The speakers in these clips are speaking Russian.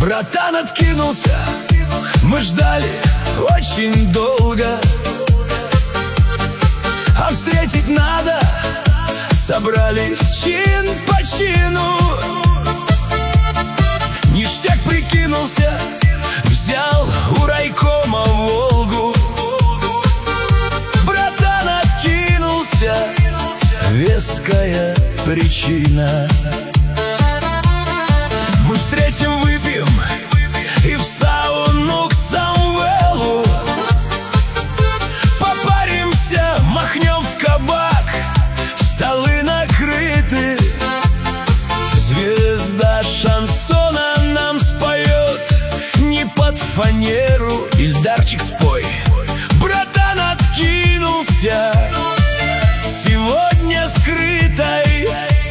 Братан откинулся, мы ждали очень долго, а встретить надо, собрались чин по чину. Ништяк прикинулся, взял у райкома Волгу. Братан откинулся, веская причина. Мы встретим, выпьем и в сауну к Самвелу. Попаримся, махнем в кабак, столы накрыты. Звезда шансона нам споет, не под фанеру, Ильдарчик, спой. Братан откинулся, сегодня скрытой.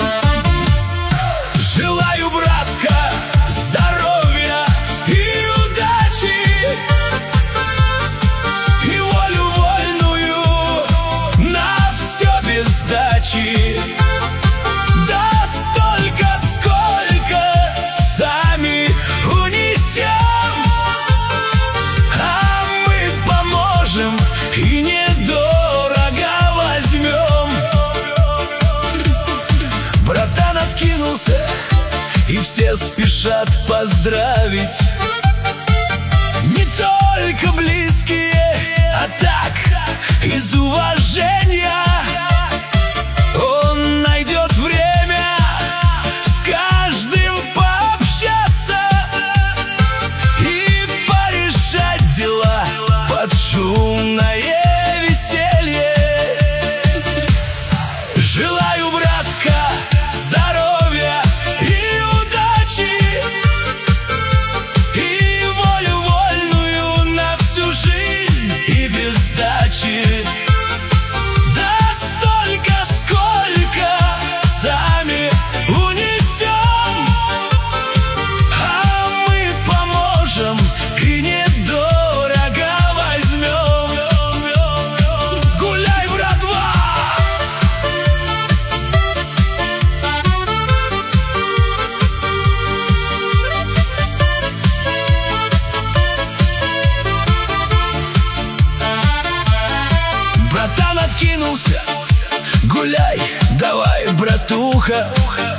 Желаю, братка, здоровья и удачи, и волю вольную на все без сдачи. Да столько, сколько сами унесем, а мы поможем и недорого возьмем. Братан откинулся, и все спешат поздравить. Не только близкие, а так, из уважения. Он найдет время с каждым пообщаться и порешать дела под шумное веселье. Желаю, братка, здоровья и удачи, и волю вольную на всю жизнь и без сдачи. Да столько, сколько сами унесем, а мы поможем и недорого возьмем. Гуляй, братва! Братан откинулся, гуляй, давай, братуха.